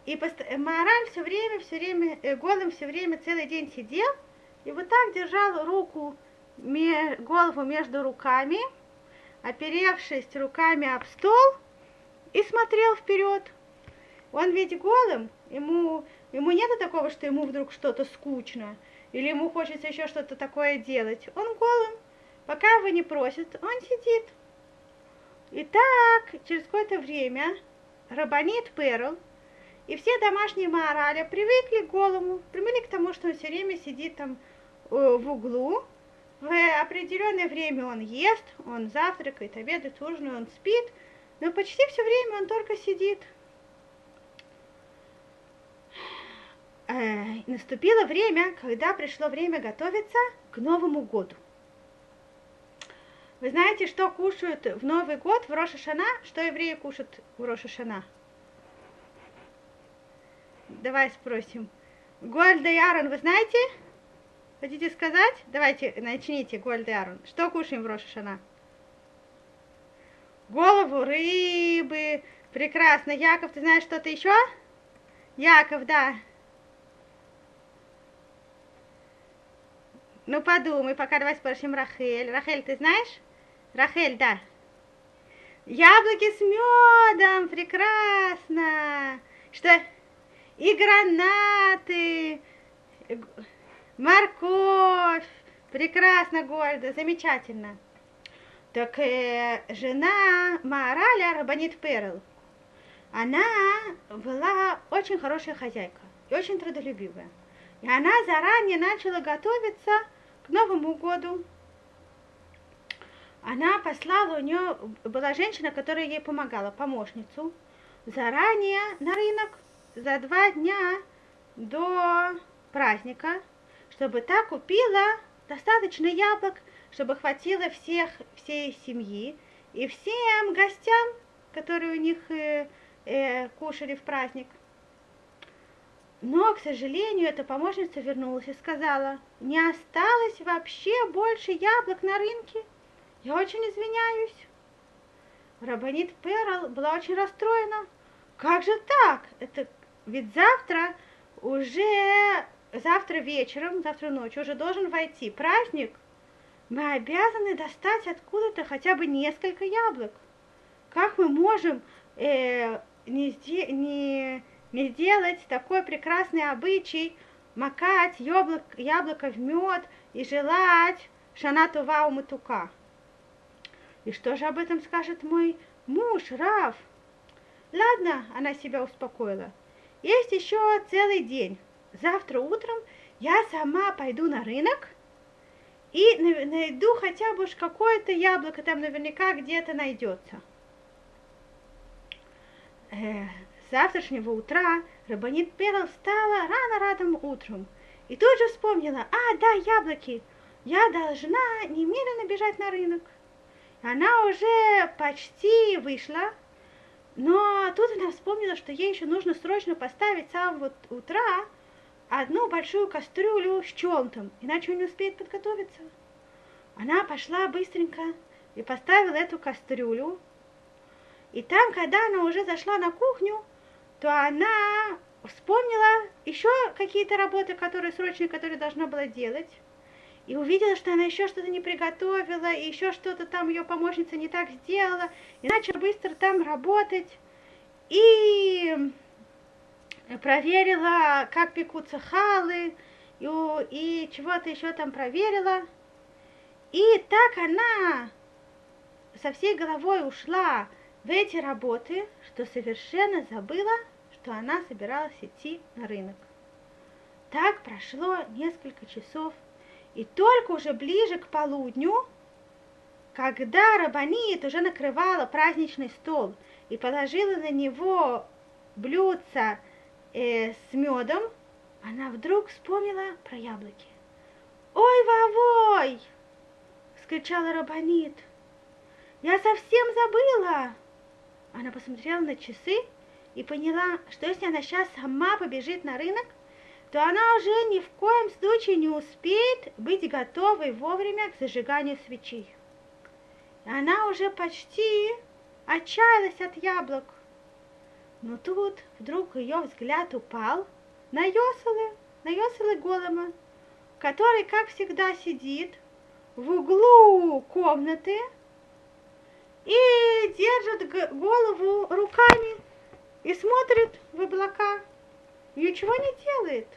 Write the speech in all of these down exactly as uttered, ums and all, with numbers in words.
И пост... Маораль все время, все время, э, голым все время целый день сидел, и вот так держал руку, ме... голову между руками, оперевшись руками об стол, и смотрел вперед. Он ведь голым, ему, ему нет такого, что ему вдруг что-то скучно, или ему хочется еще что-то такое делать. Он голым, пока его не просят, он сидит. И так, через какое-то время, Рабанит Перл и все домашние Маораля привыкли к голому, привыкли к тому, что он все время сидит там э, в углу. В определенное время он ест, он завтракает, обедает, ужинает, он спит, но почти все время он только сидит. Э, наступило время, когда пришло время готовиться к Новому году. Вы знаете, что кушают в Новый год, в Рош ха-Шана? Что евреи кушают в Рош ха-Шана? Давай спросим. Гольда и Аарон, вы знаете? Хотите сказать? Давайте начните, Гольда и Аарон. Что кушаем в Рош ха-Шана? Голову рыбы. Прекрасно. Яков, ты знаешь что-то еще? Яков, да. Ну подумай, пока давай спросим Рахель. Рахель, ты знаешь? Рахель, да. Яблоки с медом, прекрасно. Что? И гранаты, морковь. Прекрасно, Гольда, замечательно. Так э, жена Маораля, Рабанит Перл, она была очень хорошая хозяйка и очень трудолюбивая. И она заранее начала готовиться к Новому году. Она послала, у нее была женщина, которая ей помогала, помощницу, заранее на рынок за два дня до праздника, чтобы та купила достаточно яблок, чтобы хватило всех, всей семьи и всем гостям, которые у них э, э, кушали в праздник. Но, к сожалению, эта помощница вернулась и сказала: не осталось вообще больше яблок на рынке. Я очень извиняюсь. Рабанит Перл была очень расстроена. Как же так? Это ведь завтра уже, завтра вечером, завтра ночью уже должен войти праздник. Мы обязаны достать откуда-то хотя бы несколько яблок. Как мы можем э, не, не, не сделать такой прекрасный обычай, макать яблок, яблоко в мед и желать шана това уматука? И что же об этом скажет мой муж, Рав? Ладно, она себя успокоила. Есть еще целый день. Завтра утром я сама пойду на рынок и найду хотя бы уж какое-то яблоко, там наверняка где-то найдется. Э, с завтрашнего утра Рабанит Перл встала рано-рано утром и тут же вспомнила: а, да, яблоки, я должна немедленно бежать на рынок. Она уже почти вышла, но тут она вспомнила, что ей еще нужно срочно поставить с самого утра одну большую кастрюлю с чем-то, иначе он не успеет подготовиться. Она пошла быстренько и поставила эту кастрюлю. И там, когда она уже зашла на кухню, то она вспомнила еще какие-то работы, которые срочные, которые должна была делать. И увидела, что она еще что-то не приготовила, и еще что-то там ее помощница не так сделала, и начала быстро там работать. И проверила, как пекутся халы, и, и чего-то еще там проверила. И так она со всей головой ушла в эти работы, что совершенно забыла, что она собиралась идти на рынок. Так прошло несколько часов. И только уже ближе к полудню, когда Рабанит уже накрывала праздничный стол и положила на него блюдца э, с медом, она вдруг вспомнила про яблоки. «Ой, вовой!» — вскричала Рабанит. «Я совсем забыла!» Она посмотрела на часы и поняла, что если она сейчас сама побежит на рынок, то она уже ни в коем случае не успеет быть готовой вовремя к зажиганию свечей. Она уже почти отчаялась от яблок. Но тут вдруг ее взгляд упал на Йоселе, на Йоселе Голема, который, как всегда, сидит в углу комнаты и держит голову руками и смотрит в облака. И ничего не делает.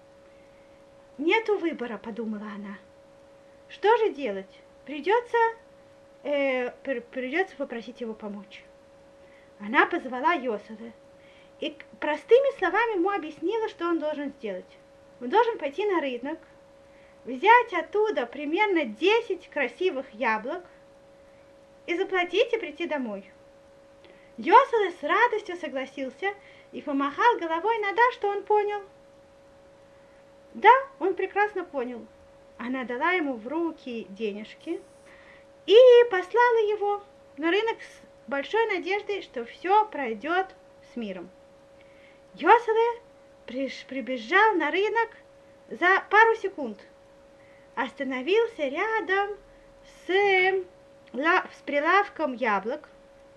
Нету выбора, подумала она. Что же делать? Придется, э, придется попросить его помочь. Она позвала Йоселе и простыми словами ему объяснила, что он должен сделать. Он должен пойти на рынок, взять оттуда примерно десять красивых яблок и заплатить и прийти домой. Йоселе с радостью согласился и помахал головой на да, что он понял. Да, он прекрасно понял. Она дала ему в руки денежки и послала его на рынок с большой надеждой, что все пройдет с миром. Йоселе прибежал на рынок за пару секунд, остановился рядом с, с прилавком яблок.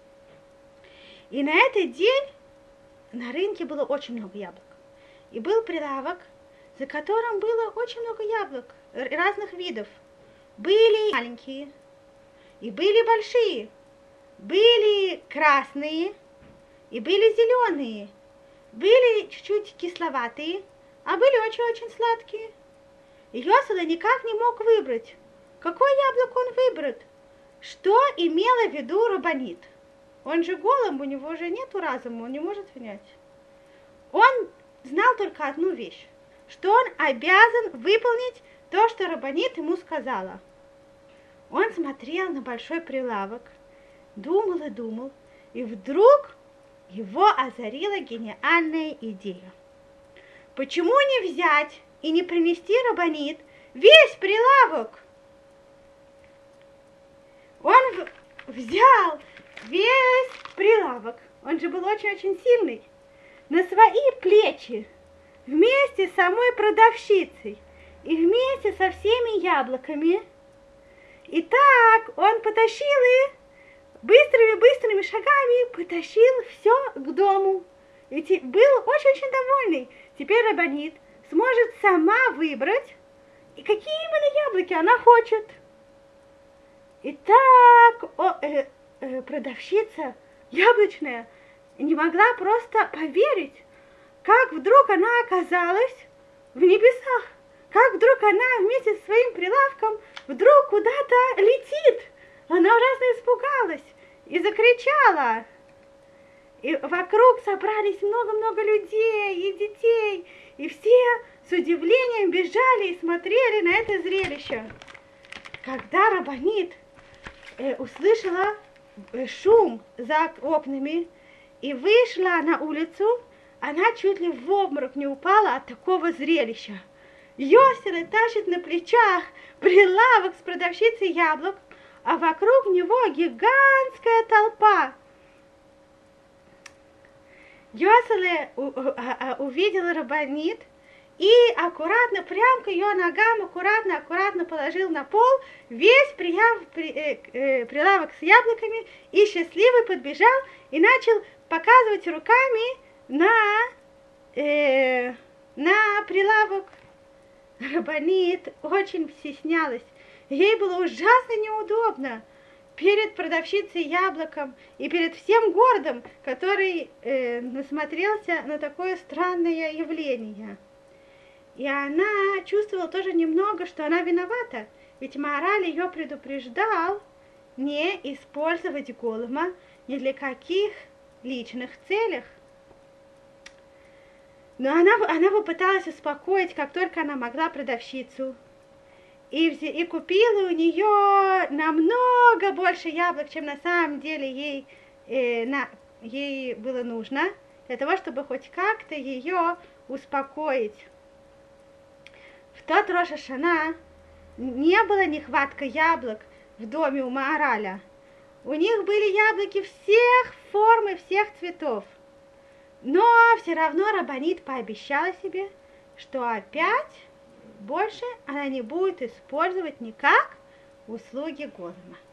И на этот день на рынке было очень много яблок. И был прилавок, за которым было очень много яблок разных видов. Были маленькие, и были большие, были красные, и были зеленые, были чуть-чуть кисловатые, а были очень-очень сладкие. И Йоселе никак не мог выбрать, какое яблоко он выберет, что имела в виду Рабанит. Он же голым, у него же нету разума, он не может понять. Он знал только одну вещь, что он обязан выполнить то, что Рабанит ему сказала. Он смотрел на большой прилавок, думал и думал, и вдруг его озарила гениальная идея. Почему не взять и не принести Рабанит весь прилавок? Он взял весь прилавок, он же был очень-очень сильный, на свои плечи, вместе с самой продавщицей и вместе со всеми яблоками. И так он потащил и быстрыми-быстрыми шагами потащил все к дому. И был очень-очень довольный. Теперь Рабанит сможет сама выбрать, и какие именно яблоки она хочет. И так о, э, э, продавщица яблочная не могла просто поверить, как вдруг она оказалась в небесах, как вдруг она вместе со своим прилавком вдруг куда-то летит. Она ужасно испугалась и закричала. И вокруг собрались много-много людей и детей, и все с удивлением бежали и смотрели на это зрелище. Когда Рабанит э, услышала э, шум за окнами и вышла на улицу, она чуть ли в обморок не упала от такого зрелища. Йоселе тащит на плечах прилавок с продавщицей яблок, а вокруг него гигантская толпа. Йоселе увидел Рабанит и аккуратно, прямо к ее ногам, аккуратно-аккуратно положил на пол весь прияв, при, э, э, прилавок с яблоками и счастливый подбежал и начал показывать руками на, э, на прилавок. Рабанит очень стеснялась. Ей было ужасно неудобно перед продавщицей яблоком и перед всем городом, который э, насмотрелся на такое странное явление. И она чувствовала тоже немного, что она виновата, ведь Маораль ее предупреждал не использовать голема ни для каких личных целях. Но она, она попыталась успокоить, как только она могла, продавщицу. И, и купила у нее намного больше яблок, чем на самом деле ей, э, на, ей было нужно, для того, чтобы хоть как-то ее успокоить. В тот Рош ха-Шана не было нехватка яблок в доме у Маораля. У них были яблоки всех форм и всех цветов. Но все равно Рабанит пообещала себе, что опять больше она не будет использовать никак услуги голема.